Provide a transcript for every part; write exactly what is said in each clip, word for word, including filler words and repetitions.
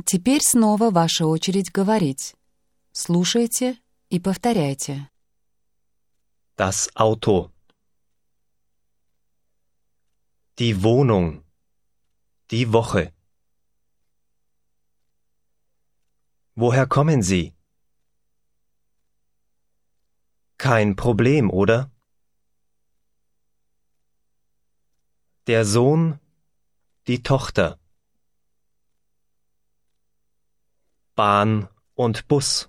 Теперь снова ваша очередь говорить. Слушайте и повторяйте. Das Auto. Die Wohnung. Die Woche. Woher kommen Sie? Kein Problem, oder? Der Sohn, die Tochter. Bahn und Bus.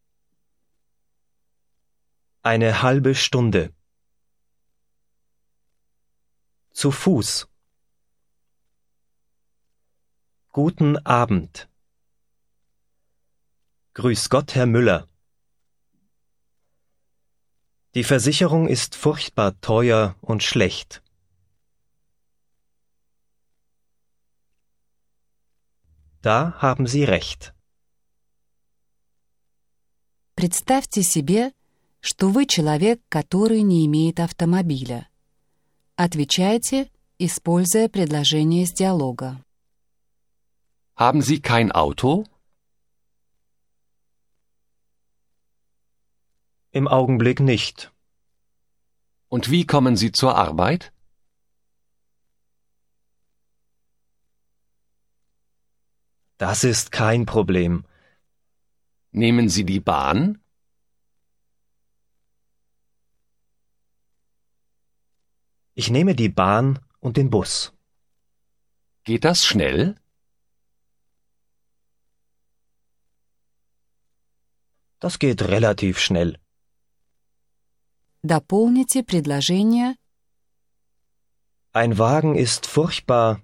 Eine halbe Stunde. Zu Fuß. Guten Abend. Grüß Gott, Herr Müller. Die Versicherung ist furchtbar teuer und schlecht. Da haben Sie recht. Представьте себе, что вы человек, который не имеет автомобиля. Отвечайте, используя предложение из диалога. Haben Sie kein Auto? Im Augenblick nicht. Und wie kommen Sie zur Arbeit? Das ist kein Problem. Nehmen Sie die Bahn? Ich nehme die Bahn und den Bus. Geht das schnell? Das geht relativ schnell. Дополните предложение Ein Wagen ist furchtbar.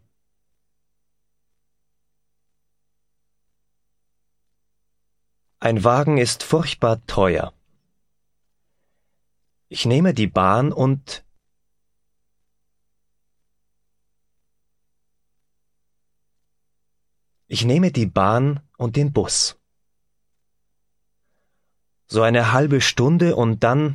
Ein Wagen ist furchtbar teuer. Ich nehme die Bahn und Ich nehme die Bahn und den Bus. So eine halbe Stunde und dann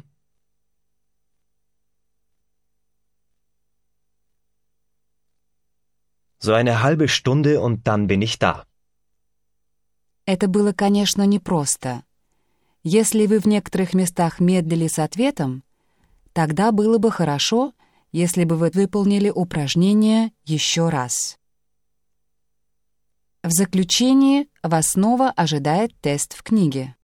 So eine halbe Stunde und dann bin ich da. Это было, конечно, непросто. Если вы в некоторых местах медлили с ответом, тогда было бы хорошо, если бы вы выполнили упражнение еще раз. В заключение вас снова ожидает тест в книге.